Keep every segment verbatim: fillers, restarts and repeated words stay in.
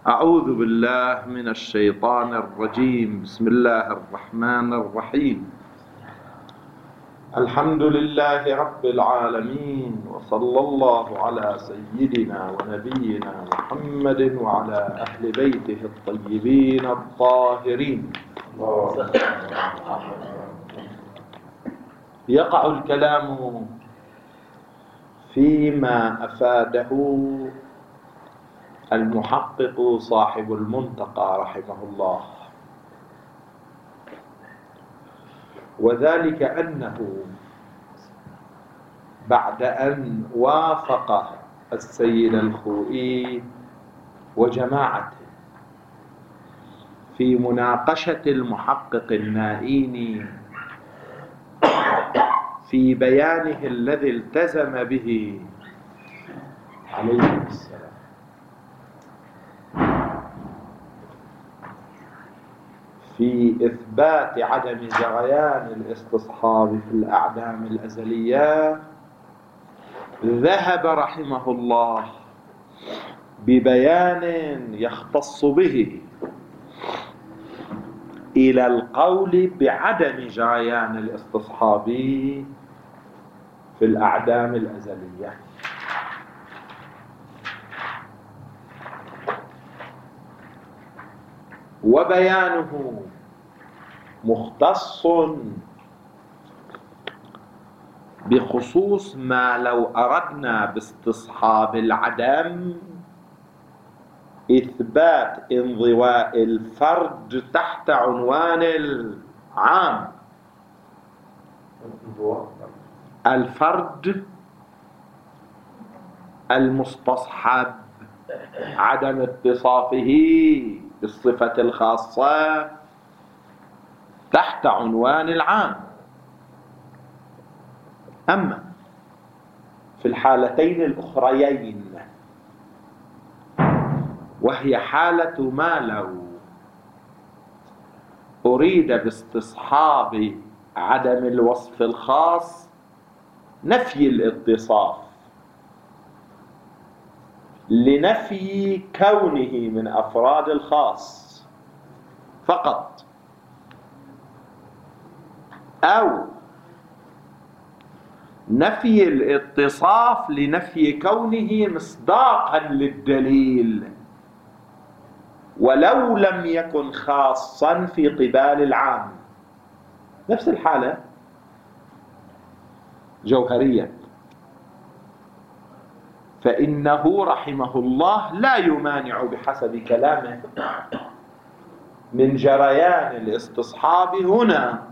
أعوذ بالله من الشيطان الرجيم. بسم الله الرحمن الرحيم. الحمد لله رب العالمين، وصلى الله على سيدنا ونبينا محمد وعلى أهل بيته الطيبين الطاهرين. يقع الكلام فيما أفاده المحقق صاحب المنتقى رحمه الله، وذلك أنه بعد أن وافق السيد الخوئي وجماعته في مناقشة المحقق النائيني في بيانه الذي التزم به عليه السلام في إثبات عدم جريان الاستصحاب في الأعدام الأزلية، ذهب رحمه الله ببيان يختص به إلى القول بعدم جريان الاستصحاب في الأعدام الأزلية. وبيانه مختص بخصوص ما لو أردنا باستصحاب العدم إثبات انضواء الفرد تحت عنوان العام. الفرد المستصحب عدم اتصافه بالصفة الخاصة تحت عنوان العام. أما في الحالتين الأخريين، وهي حالة ما لو أريد باستصحاب عدم الوصف الخاص نفي الاتصاف لنفي كونه من أفراد الخاص فقط، أو نفي الاتصاف لنفي كونه مصداقا للدليل ولو لم يكن خاصا في قبال العام. نفس الحالة جوهرية، فإنه رحمه الله لا يمانع بحسب كلامه من جريان الاستصحاب هنا.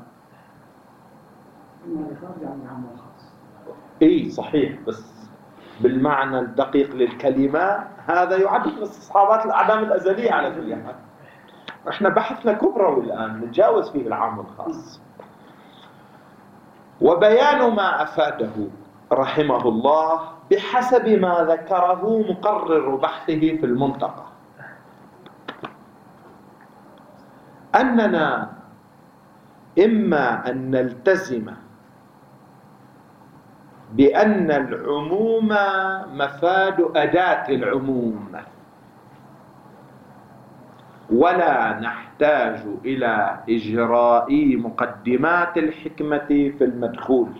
اي صحيح، بس بالمعنى الدقيق للكلمة هذا يعد من استصحابات الأعدام الأزلية على كل حال. احنا بحثنا كبروي الآن نتجاوز فيه العام والخاص. وبيان ما أفاده رحمه الله بحسب ما ذكره مقرر بحثه في المنتقى، أننا إما أن نلتزم بأن العموم مفاد أداة العموم ولا نحتاج إلى إجراء مقدمات الحكمة في المدخول،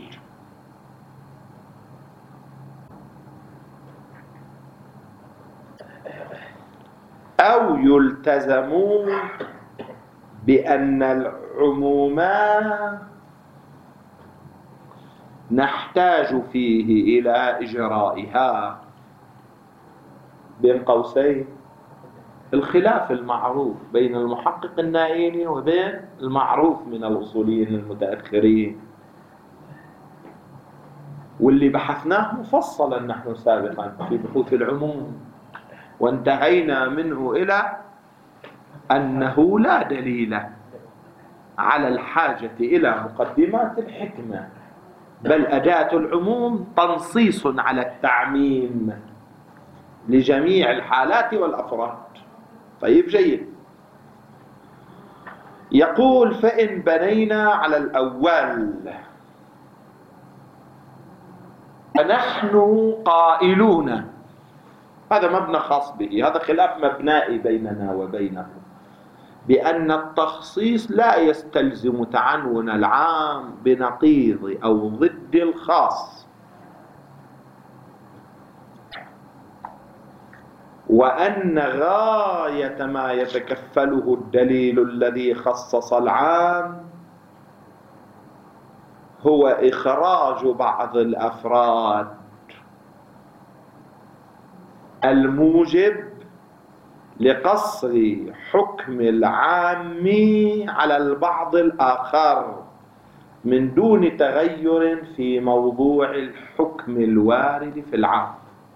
أو يلتزم بأن العموم نحتاج فيه إلى إجرائها. بين قوسين الخلاف المعروف بين المحقق النائيني وبين المعروف من الأصوليين المتأخرين، واللي بحثناه مفصلا نحن سابقا في بحوث العموم، وانتهينا منه إلى أنه لا دليل على الحاجة إلى مقدمات الحكمة، بل أداة العموم تنصيص على التعميم لجميع الحالات والأفراد. طيب جيد. يقول: فإن بنينا على الأول فنحن قائلون هذا مبنى خاص به، هذا خلاف مبنائي بيننا وبينه، بأن التخصيص لا يستلزم تعنون العام بنقيض أو ضد الخاص، وأن غاية ما يتكفله الدليل الذي خصص العام هو إخراج بعض الأفراد الموجب لقصر حكم العام على البعض الآخر من دون تغير في موضوع الحكم الوارد في العام.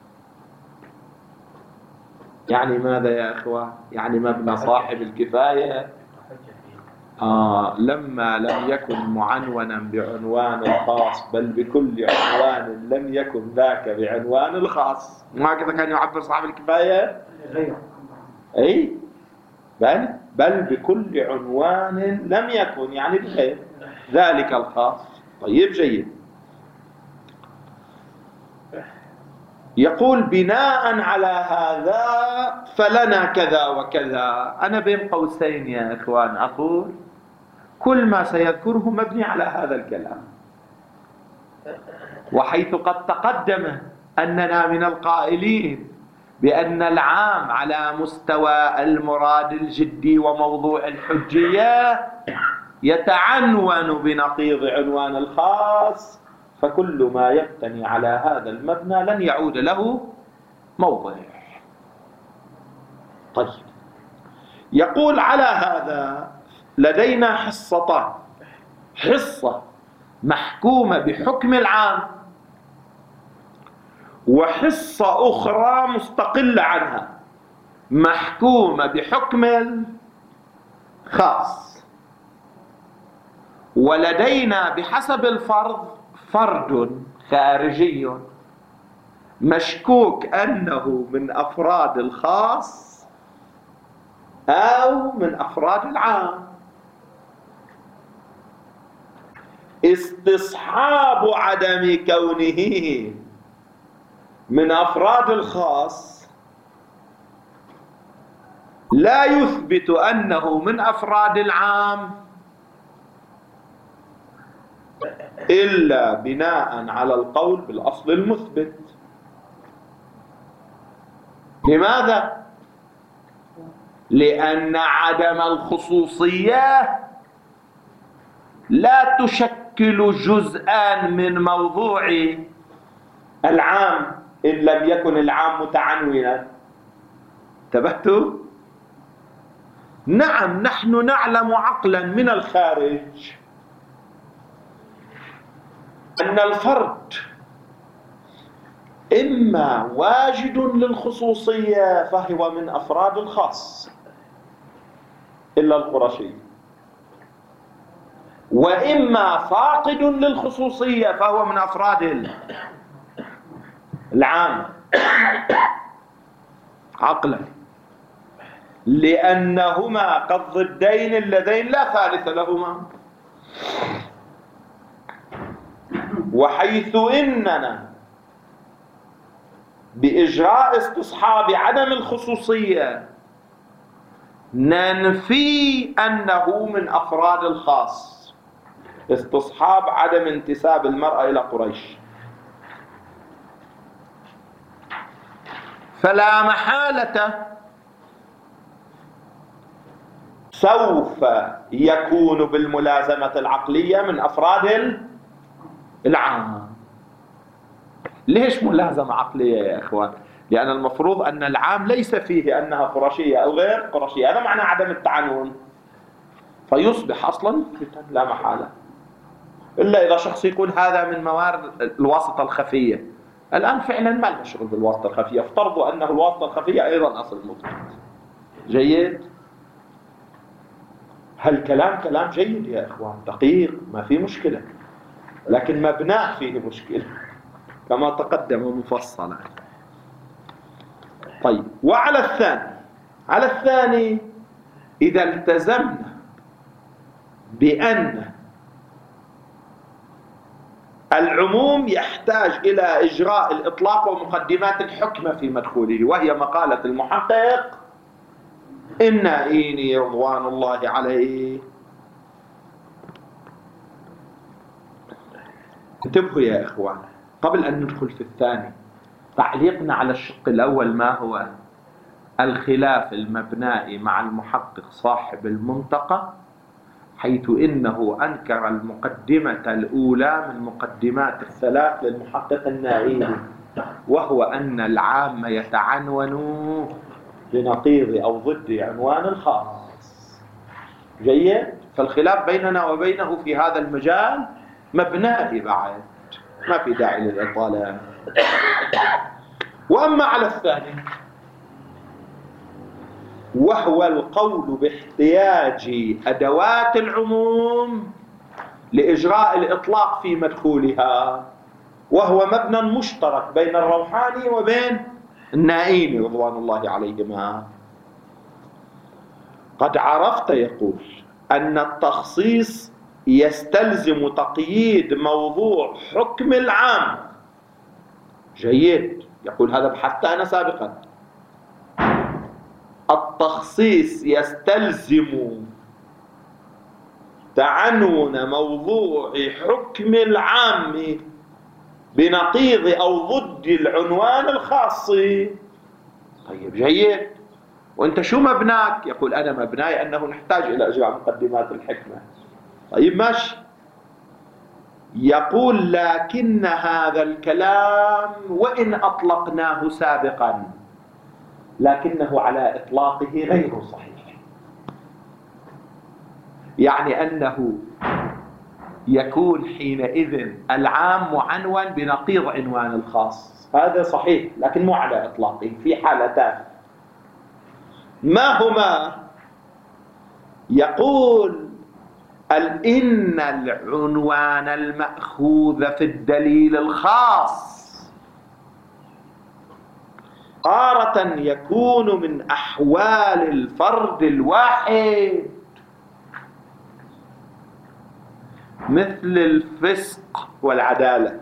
يعني ماذا يا أخوة؟ يعني مبنى صاحب الكفاية آه لما لم يكن معنونا بعنوان الخاص بل بكل عنوان لم يكن ذاك بعنوان الخاص، ما كذا كان يعبر صاحب الكفاية؟ أي بل بل بكل عنوان لم يكن، يعني بغير ذلك الخاص. طيب جيد. يقول بناء على هذا فلنا كذا وكذا. أنا بين قوسين يا إخوان أقول كل ما سيذكره مبني على هذا الكلام، وحيث قد تقدم أننا من القائلين بأن العام على مستوى المراد الجدي وموضوع الحجية يتعنون بنقيض عنوان الخاص، فكل ما يبتني على هذا المبنى لن يعود له موضع. طيب يقول على هذا لدينا حصتان: حصة محكومة بحكم العام، وحصة أخرى مستقلة عنها محكومة بحكم الخاص. ولدينا بحسب الفرض فرد خارجي مشكوك أنه من أفراد الخاص أو من أفراد العام. استصحاب عدم كونه من أفراد الخاص لا يثبت أنه من أفراد العام إلا بناء على القول بالأصل المثبت. لماذا؟ لأن عدم الخصوصية لا تشكل جزءا من موضوع العام إن لم يكن العام متعنونا. انتبهتوا؟ نعم، نحن نعلم عقلا من الخارج أن الفرد إما واجد للخصوصية فهو من أفراد الخاص إلا القرشي، وإما فاقد للخصوصية فهو من أفراد العام عقلا، لأنهما قد ضدين اللذين لا ثالث لهما. وحيث إننا بإجراء استصحاب عدم الخصوصية ننفي أنه من أفراد الخاص، استصحاب عدم انتساب المرأة إلى قريش، فلا محالة سوف يكون بالملازمة العقلية من أفراد العام. ليش ملازمة عقلية يا إخوان؟ لأن المفروض أن العام ليس فيه أنها قرشية أو غير قرشية، هذا معنى عدم التعنون، فيصبح أصلا لا محالة، إلا إذا شخص يقول هذا من موارد الواسطة الخفية. الآن فعلا ما لنا شغل بالواسطة الخفية، افترضوا أنه الواسطة الخفية أيضا أصل مثبت. جيد؟ هالكلام كلام جيد يا إخوان، دقيق، ما في مشكلة، لكن مبناه فيه مشكلة كما تقدم مفصلا. طيب، وعلى الثاني على الثاني إذا التزمنا بأن العموم يحتاج إلى إجراء الإطلاق ومقدمات الحكمة في مدخوله، وهي مقالة المحقق النائيني رضوان الله عليه. انتبهوا يا إخوان، قبل أن ندخل في الثاني، تعليقنا على الشق الأول ما هو؟ الخلاف المبنائي مع المحقق صاحب المنطقة، حيث إنه أنكر المقدمة الأولى من مقدمات الثلاث للمحقق النائيني، وهو أن العام يتعنون بنقيض أو ضد عنوان الخاص. جيد؟ فالخلاف بيننا وبينه في هذا المجال مبنائي بعد، ما في داعي للإطالة. وأما على الثاني، وهو القول باحتياج أدوات العموم لإجراء الإطلاق في مدخولها، وهو مبنى مشترك بين الروحاني وبين النائيني رضوان الله عليهما. قد عرفت، يقول، أن التخصيص يستلزم تقييد موضوع حكم العام. جيد، يقول هذا بحثت أنا سابقا. التخصيص يستلزم تعنون موضوع حكم العام بنقيض أو ضد العنوان الخاص. طيب جيد، وأنت شو مبناك؟ يقول أنا مبناي أنه نحتاج إلى إجراء مقدمات الحكمة. طيب ماشي. يقول لكن هذا الكلام وإن أطلقناه سابقا، لكنه على إطلاقه غير صحيح، يعني أنه يكون حينئذ العام معنون بنقيض عنوان الخاص. هذا صحيح، لكن مو على إطلاقه، في حالتان. ما هما؟ يقول إن العنوان المأخوذ في الدليل الخاص تارة يكون من أحوال الفرد الواحد، مثل الفسق والعدالة.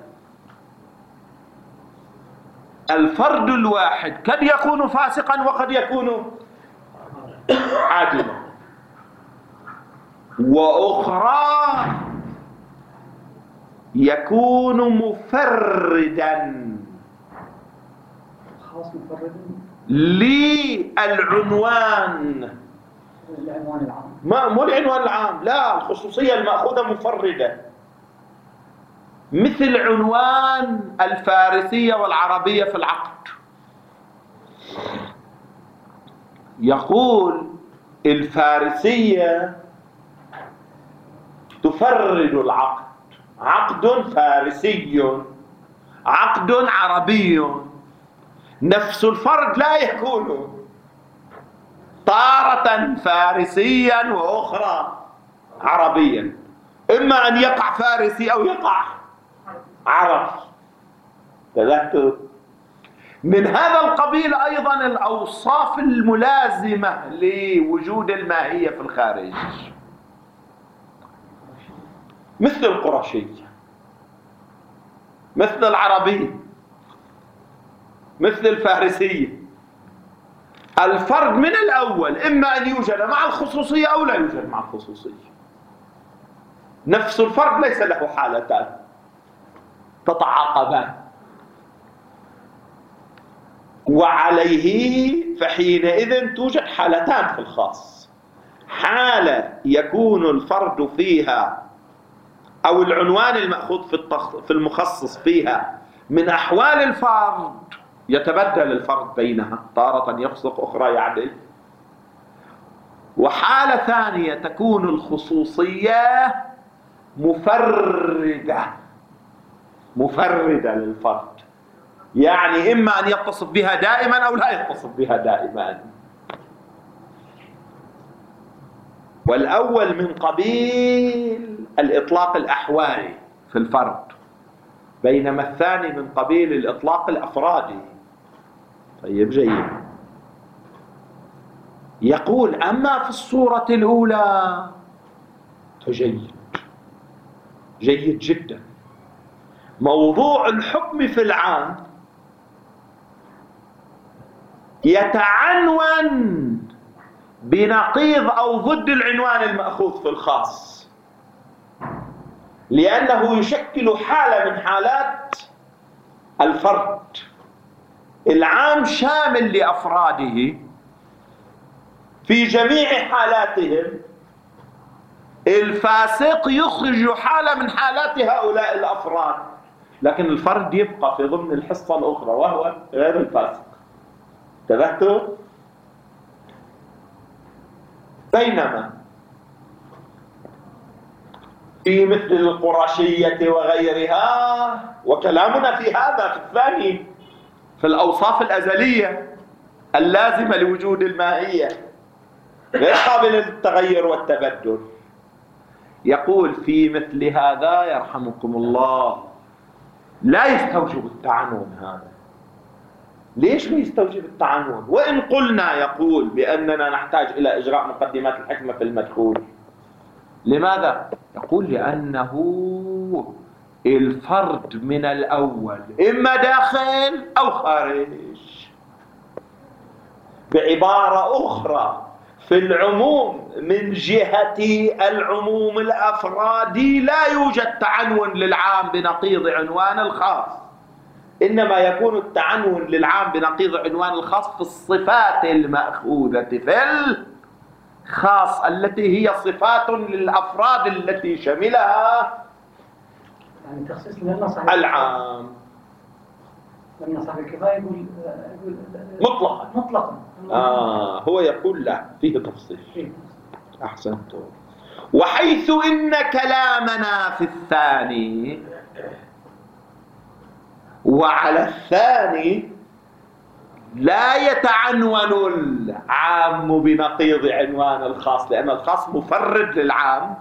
الفرد الواحد قد يكون فاسقا وقد يكون عادلا. وأخرى يكون مفردا خاص مفردا للعنوان، العنوان العام، ما مو العنوان العام، لا، الخصوصية المأخوذة مفردة، مثل عنوان الفارسية والعربية في العقد. يقول الفارسية تفرد العقد، عقد فارسي، عقد عربي، نفس الفرد لا يكون تارة فارسيا وأخرى عربيا، إما أن يقع فارسي أو يقع عربي. تذكر من هذا القبيل أيضا الأوصاف الملازمة لوجود الماهية في الخارج، مثل القرشية، مثل العربية، مثل الفارسية. الفرد من الأول إما أن يوجد مع الخصوصية أو لا يوجد مع الخصوصية. نفس الفرد ليس له حالتان تتعاقبان، وعليه فحينئذ توجد حالتان في الخاص: حالة يكون الفرد فيها أو العنوان المأخوذ في التخ... في المخصص فيها من أحوال الفرد، يتبدل الفرد بينها، تارة يفسق أخرى يعدل. وحالة ثانية تكون الخصوصية مفردة مفردة للفرد، يعني إما أن يتصف بها دائما أو لا يتصف بها دائما. والأول من قبيل الإطلاق الأحوالي في الفرد، بينما الثاني من قبيل الإطلاق الأفرادي. طيب جيد. يقول أما في الصورة الأولى فجيد، جيد جدا، موضوع الحكم في العام يتعنون بنقيض أو ضد العنوان المأخوذ في الخاص، لأنه يشكل حالة من حالات الفرد. العام شامل لأفراده في جميع حالاتهم، الفاسق يخرج حالة من حالات هؤلاء الأفراد، لكن الفرد يبقى في ضمن الحصة الأخرى وهو غير الفاسق. انتبهتوا؟ بينما في مثل القرشية وغيرها، وكلامنا في هذا في الثاني في الأوصاف الأزلية اللازمة لوجود الماهية غير قابلة للتغير والتبدل، يقول في مثل هذا يرحمكم الله لا يستوجب التعنون. هذا ليش ما يستوجب التعنون؟ وإن قلنا يقول بأننا نحتاج إلى إجراء مقدمات الحكمة في المدخول. لماذا؟ يقول لأنه الفرد من الأول إما داخل أو خارج. بعبارة أخرى، في العموم من جهة العموم الأفرادي لا يوجد تعنون للعام بنقيض عنوان الخاص، إنما يكون التعنون للعام بنقيض عنوان الخاص في الصفات المأخوذة في الخاص التي هي صفات للأفراد التي شملها يعني تخصيص لنا صاحب العام. لنا صاحب الكفاية يقول يقول مطلقا مطلقا آه هو يقول لا، فيه تفصيل. أحسنتم. وحيث إن كلامنا في الثاني وعلى الثاني لا يتعنون العام بنقيض عنوان الخاص، لأن الخاص مفرد للعام،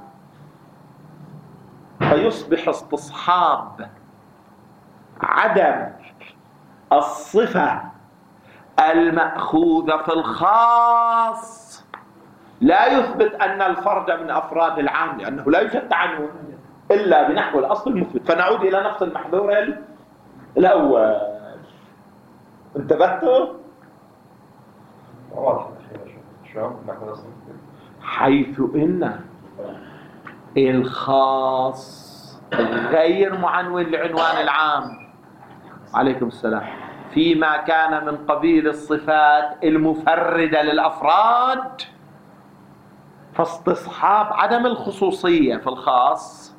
فيصبح استصحاب عدم الصفة المأخوذة في الخاص لا يثبت أن الفرد من أفراد العام، لأنه لا يوجد تعنون إلا بنحو الأصل المثبت. فنعود إلى نفس المحذور الأول. انتبهتوا؟ حيث إن الخاص غير معنون لعنوان العام، عليكم السلام، فيما كان من قبيل الصفات المفردة للأفراد، فاستصحاب عدم الخصوصية في الخاص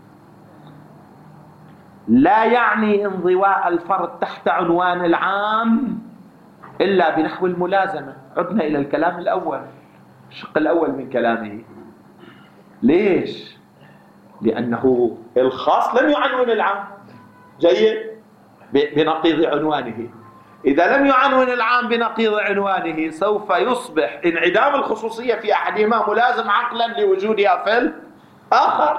لا يعني انضواء الفرد تحت عنوان العام إلا بنحو الملازمة. عدنا إلى الكلام الأول، الشق الأول من كلامه. ليش؟ لأنه الخاص لم يعنون العام. جيد؟ بنقيض عنوانه. إذا لم يعنون العام بنقيض عنوانه سوف يصبح انعدام الخصوصية في أحدهما ملازم عقلا لوجودها في الآخر،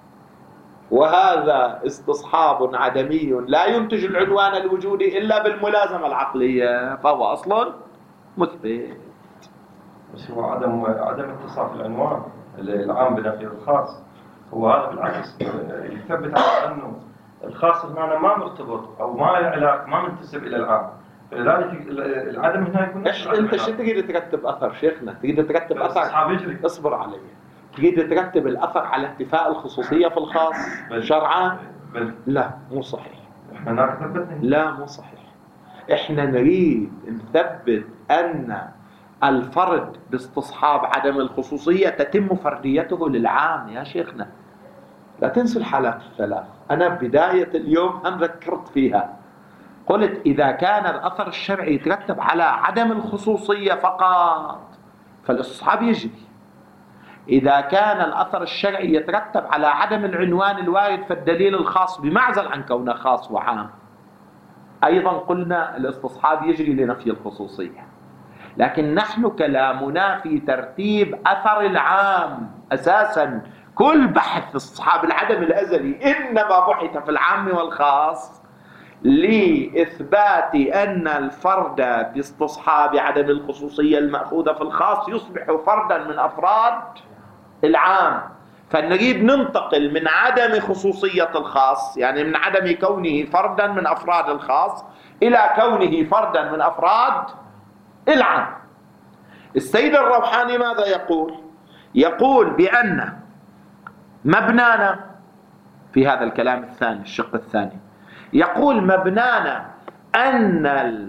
وهذا استصحاب عدمي لا ينتج العنوان الوجودي إلا بالملازمة العقلية، فهو أصل مثبت. بس هو عدم عدم اتصاف العنوان العام بنقيض الخاص، هو هذا بالعكس يثبت على أنه الخاص هنا ما مرتبط أو ما له علاقة، ما منتسب إلى العام، فلذلك العدم هنا يكون إيش أنت شو تقدر ترتب أثر شيخنا؟ تقدر ترتب أثر؟ اصبر علي. تقدر ترتب الأثر على انتفاء الخصوصية في الخاص شرعا؟ لا، مو صحيح. لا، مو صحيح. إحنا نريد نثبت أن الفرد باستصحاب عدم الخصوصية تتم فرديته للعام يا شيخنا. لا تنسوا الحالات الثلاث. أنا بداية اليوم هم ذكرت فيها، قلت إذا كان الأثر الشرعي يترتب على عدم الخصوصية فقط فالاستصحاب يجري. إذا كان الأثر الشرعي يترتب على عدم العنوان الوارد فالدليل الخاص بمعزل عن كونه خاص وعام، أيضا قلنا الاستصحاب يجري لنفي الخصوصية. لكن نحن كلامنا في ترتيب أثر العام أساسا. كل بحث استصحاب العدم الأزلي إنما بحث في العام والخاص لإثبات أن الفرد باستصحاب عدم الخصوصية المأخوذة في الخاص يصبح فردا من أفراد العام، فنريد ننتقل من عدم خصوصية الخاص، يعني من عدم كونه فردا من أفراد الخاص، إلى كونه فردا من أفراد العام. السيد الروحاني ماذا يقول؟ يقول بأن مبنانا في هذا الكلام الثاني، الشق الثاني، يقول مبنانا أن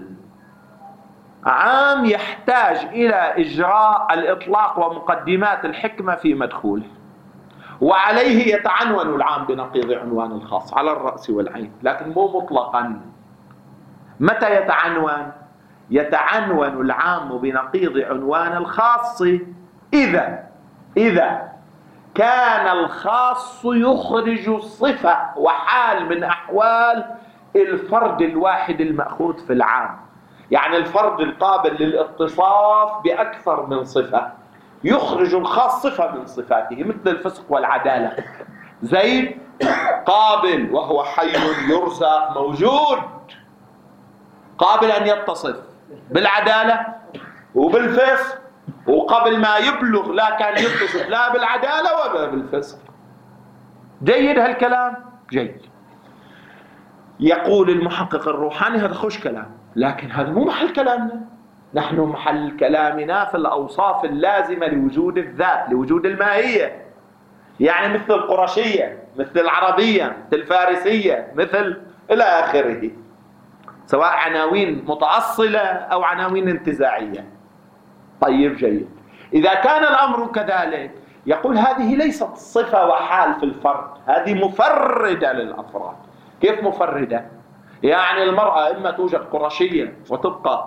العام يحتاج إلى إجراء الإطلاق ومقدمات الحكمة في مدخوله، وعليه يتعنون العام بنقيض عنوان الخاص على الرأس والعين، لكن مو مطلقا. متى يتعنون؟ يتعنون العام بنقيض عنوان الخاص إذا إذا كان الخاص يخرج صفة وحال من أحوال الفرد الواحد المأخوذ في العام. يعني الفرد القابل للاتصاف بأكثر من صفة يخرج الخاص صفة من صفاته، مثل الفسق والعدالة. زيد قابل وهو حي يرزق موجود، قابل أن يتصف بالعدالة وبالفسق، وقبل ما يبلغ لا كان يتصف لا بالعدالة ولا بالفسق. جيد هالكلام؟ جيد. يقول المحقق الروحاني هذا خوش كلام، لكن هذا مو محل كلامنا. نحن محل كلامنا في الأوصاف اللازمة لوجود الذات، لوجود الماهية، يعني مثل القرشية، مثل العربية، مثل الفارسية، مثل إلى آخره، سواء عناوين متأصلة أو عناوين انتزاعية. طيب جيد. إذا كان الأمر كذلك يقول هذه ليست صفة وحال في الفرد، هذه مفردة للأفراد. كيف مفردة؟ يعني المرأة إما توجد قرشية وتبقى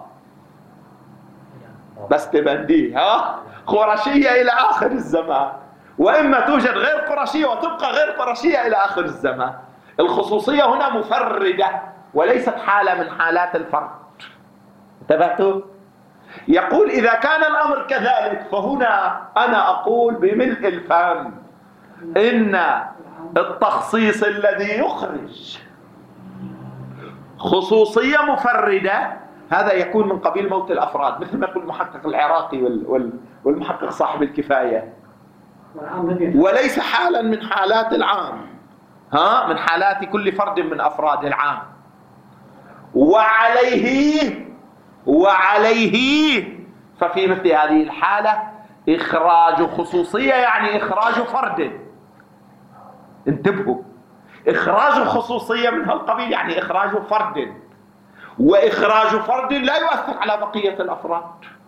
بس تبنديه ها قرشية إلى آخر الزمان، وإما توجد غير قرشية وتبقى غير قرشية إلى آخر الزمان. الخصوصية هنا مفردة وليست حالة من حالات الفرد. انتبهتوا؟ يقول إذا كان الأمر كذلك فهنا أنا أقول بملء الفم إن التخصيص الذي يخرج خصوصية مفردة هذا يكون من قبيل موت الأفراد، مثل ما يقول المحقق العراقي والمحقق صاحب الكفاية، وليس حالا من حالات العام، ها من حالات كل فرد من أفراد العام. وعليه وعليه ففي مثل هذه الحالة إخراج خصوصية يعني إخراج فرد. انتبهوا، إخراج خصوصية من هالقبيل يعني إخراج فرد، وإخراج فرد لا يؤثر على بقية الأفراد،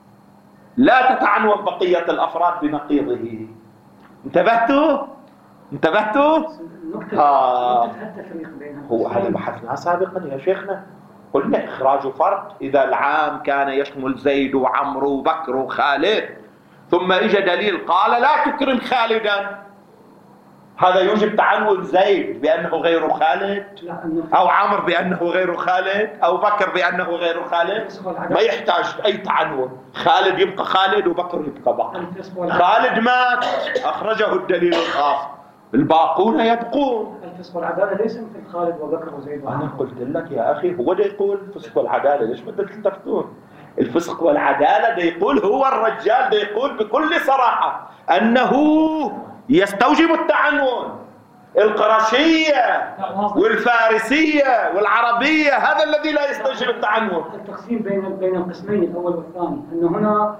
لا تتعنون بقية الأفراد بنقيضه. انتبهتوا؟ انتبهتوا؟ آه. هو هذا بحثناه سابقا يا شيخنا، قلنا إخراج فرد إذا العام كان يشمل زيد وعمرو وبكر وخالد، ثم إجا دليل قال لا تكرم خالدا، هذا يوجب تعنون زيد بأنه غير خالد، أو عمرو بأنه غير خالد، أو بكر بأنه غير خالد. ما يحتاج أي تعنون، خالد يبقى خالد وبكر يبقى بكر. خالد مات أخرجه الدليل الخاص، الباقون يبقون. الفسق والعدالة ليس مثل خالد وبكر وزيد وعمرو. أنا قلت لك يا أخي هو ده يقول الفسق والعدالة، ليش بدك تلتفتون؟ الفسق والعدالة ده يقول هو الرجال ده يقول بكل صراحة أنه يستوجب التعنون. القرشية والفارسية والعربية هذا الذي لا يستوجب التعنون. التقسيم بين بين القسمين الأول والثاني أنه هنا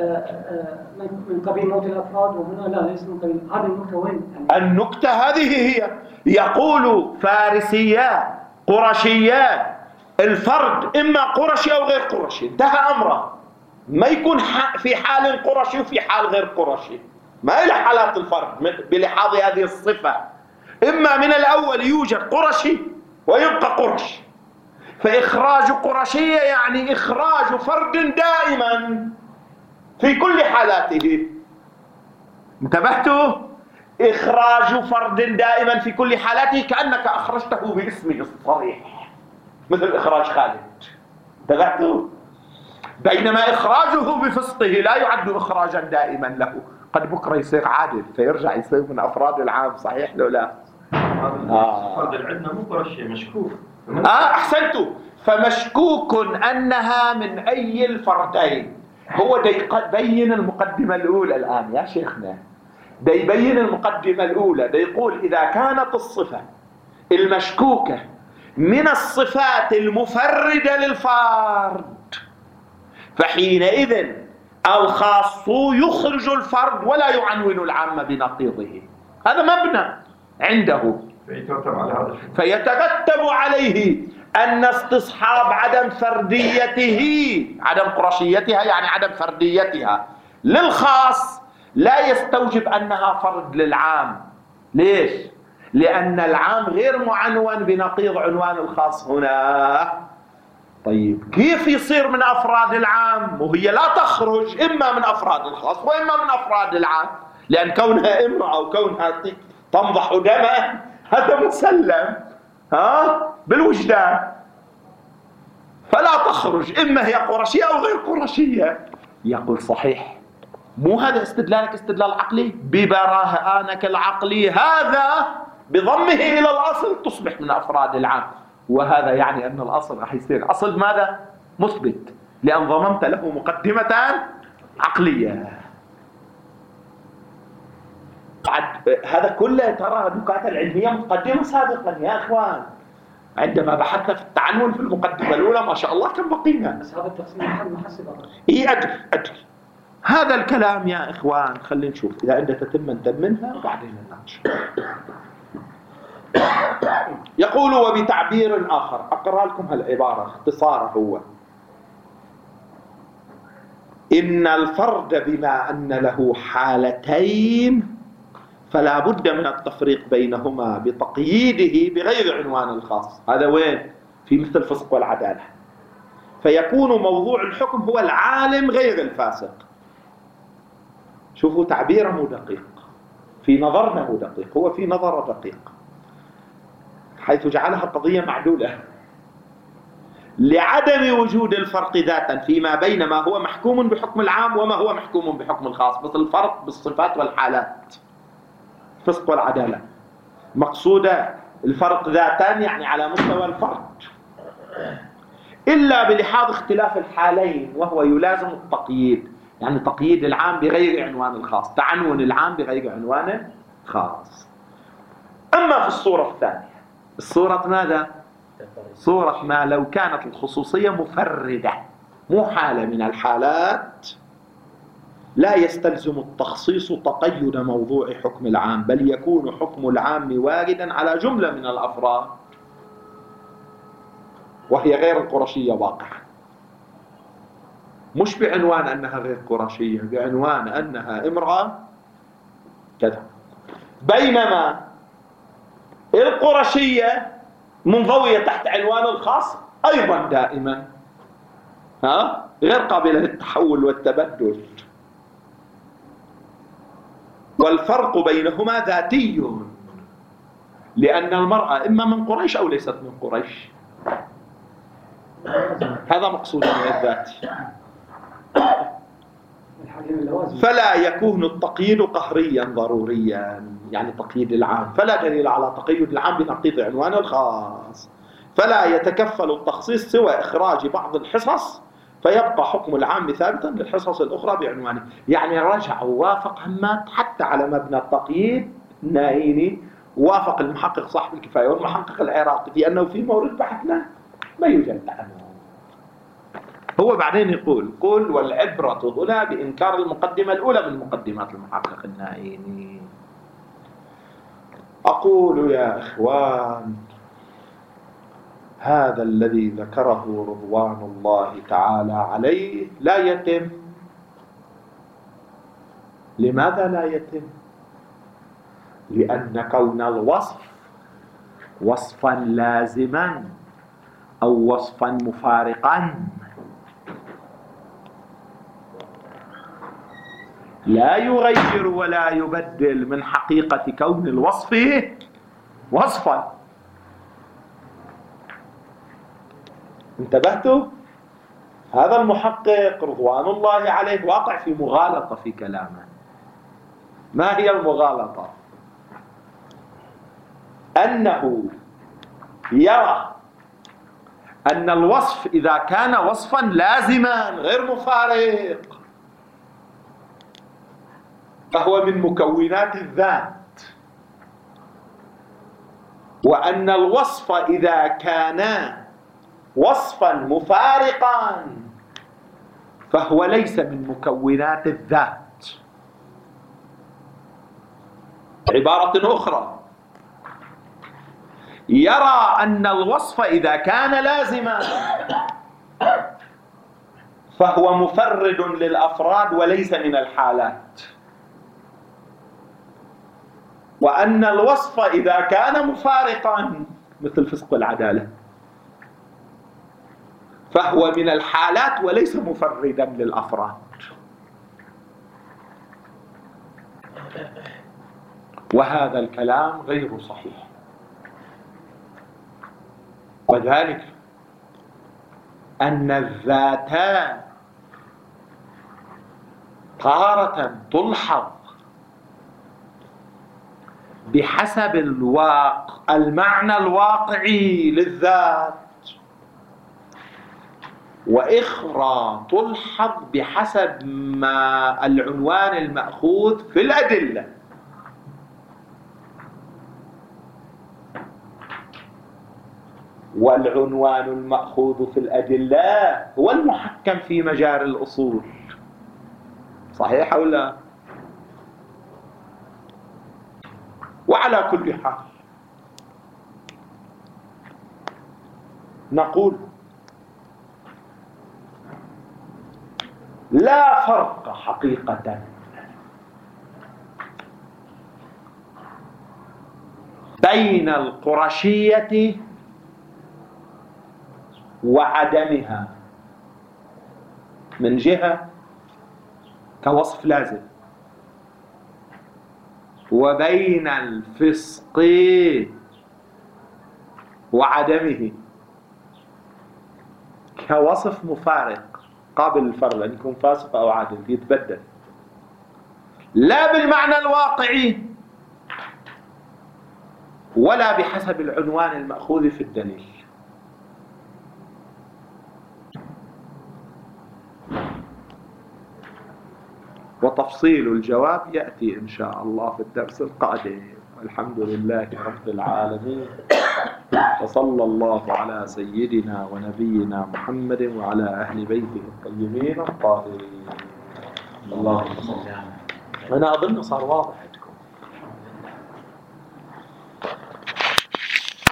من قبيل موت الأفراد وهنا لا ليس من قبيل. هذه النكتة وين؟ النكتة هذه هي، يقول فارسيات قرشيات، الفرد إما قرشي أو غير قرشي، انتهى أمره. ما يكون في حال قرشي وفي حال غير قرشي، ما إلى حالات الفرد بلحاظ هذه الصفة. إما من الأول يوجد قرشي ويبقى قرش، فإخراج قرشية يعني إخراج فرد دائما في كل حالاته. انتبهتوا؟ إخراج فرد دائما في كل حالاته كأنك أخرجته باسمه الصريح، مثل إخراج خالد. انتبهتوا؟ بينما إخراجه بفسقه لا يعد إخراجا دائما له، قد بكرة يصير عادل فيرجع يصير من أفراد العام. صحيح لو لا؟ آه. فرد العدنا مو قرشي مشكوك. آه أحسنتوا. فمشكوك أنها من أي الفردين. هو بين المقدمة الأولى الآن يا شيخنا، دا يبين المقدمة الأولى، دا يقول إذا كانت الصفة المشكوكة من الصفات المفردة للفرد فحينئذ الخاص يخرج الفرد ولا يعنون العام بنقيضه. هذا مبنى عنده، فيترتب عليه أن استصحاب عدم فرديته، عدم قرشيتها يعني عدم فرديتها للخاص لا يستوجب أنها فرد للعام. ليش؟ لأن العام غير معنون بنقيض عنوان الخاص هنا. طيب كيف يصير من أفراد العام وهي لا تخرج إما من أفراد الخاص وإما من أفراد العام؟ لأن كونها امرأة أو كونها تنضح دما هذا مسلم ها بالوجدان، فلا تخرج إما هي قرشية أو غير قرشية. يقول صحيح، مو هذا استدلالك استدلال عقلي؟ ببراهانك العقلي هذا بضمه إلى الأصل تصبح من أفراد العام، وهذا يعني أن الأصل راح يصير أصل ماذا؟ مثبت، لأن ضممت له مقدمة عقلية. هذا كله ترى النكات العلمية مقدمة سابقا يا أخوان. عندما بحثنا في التعنون في المقدمة الأولى ما شاء الله كم بقينا. بس هذا التقسيم محسب أمر. إيه أدري أدري هذا الكلام يا إخوان. خلينا نشوف إذا عندها تتم نتمنها وبعدين نناقش. يقول وبتعبير آخر، أقرأ لكم هالعبارة اختصارا، هو إن الفرد بما أن له حالتين فلا بد من التفريق بينهما بتقييده بغير عنوان الخاص. هذا وين؟ في مثل الفسق والعدالة. فيكون موضوع الحكم هو العالم غير الفاسق. شوفوا تعبيره مو دقيق، في نظرنا مو دقيق، هو في نظره دقيق، حيث جعلها قضية معدولة لعدم وجود الفرق ذاتا فيما بين ما هو محكوم بحكم العام وما هو محكوم بحكم الخاص، مثل الفرق بالصفات والحالات، الفسق والعدالة. مقصودة الفرق ذاتان يعني على مستوى الفرد، إلا بلحاظ اختلاف الحالين وهو يلازم التقييد، يعني تقييد العام بغير عنوان الخاص، تعنون العام بغير عنوان خاص. أما في الصورة الثانية، الصورة ماذا؟ صورة ما لو كانت الخصوصية مفردة مو حالة من الحالات لا يستلزم التخصيص تقيد موضوع حكم العام، بل يكون حكم العام واردا على جملة من الأفراد وهي غير القرشية واقعا، مش بعنوان أنها غير قرشية، بعنوان أنها امرأة كذا. بينما القرشية منضوية تحت عنوان الخاص أيضا دائما ها غير قابلة للتحول والتبدل، والفرق بينهما ذاتي، لأن المرأة إما من قريش أو ليست من قريش. هذا مقصود من الذات. فلا يكون التقييد قهريا ضروريا، يعني تقييد العام، فلا دليل على تقييد العام بنقيض عنوان الخاص، فلا يتكفل التخصيص سوى إخراج بعض الحصص فيبقى حكم العام ثابتا للحصص الأخرى بعنوانه. يعني رجع ووافق همات حتى على مبنى التقييد الناهيني، وافق المحقق صاحب الكفاية والمحقق العراقي في أنه في مورد بحثنا ما يوجد تعنون. هو بعدين يقول قل والعبرة هنا بإنكار المقدمة الأولى من مقدمات المحقق الناهيني. أقول يا إخوان هذا الذي ذكره رضوان الله تعالى عليه لا يتم. لماذا لا يتم؟ لأن كون الوصف وصفا لازما أو وصفا مفارقا لا يغير ولا يبدل من حقيقة كون الوصف وصفا. انتبهتوا؟ هذا المحقق رضوان الله عليه واقع في مغالطة في كلامه. ما هي المغالطة؟ أنه يرى أن الوصف إذا كان وصفا لازما غير مفارق فهو من مكونات الذات، وأن الوصف إذا كان وصفا مفارقا فهو ليس من مكونات الذات. عبارة أخرى، يرى أن الوصف إذا كان لازما فهو مفرد للأفراد وليس من الحالات، وأن الوصف إذا كان مفارقا مثل الفسق والعدالة فهو من الحالات وليس مفردا للأفراد. وهذا الكلام غير صحيح، وذلك أن الذات تارة تلحظ بحسب الواقع المعنى الواقعي للذات، وإخرى تلحظ بحسب ما العنوان المأخوذ في الأدلة. والعنوان المأخوذ في الأدلة هو المحكم في مجاري الأصول، صحيح أو لا؟ وعلى كل حال نقول لا فرق حقيقة بين القرشية وعدمها من جهة كوصف لازم، وبين الفسق وعدمه كوصف مفارق قابل للفرق، أن يكون فاسق أو عادل يتبدل، لا بالمعنى الواقعي ولا بحسب العنوان المأخوذ في الدليل. وتفصيل الجواب يأتي إن شاء الله في الدرس القادم. والحمد لله رب العالمين، وصلى الله على سيدنا ونبينا محمد وعلى أهل بيته الطيبين الطاهرين. اللهم صل على. أنا أظن صار واضح.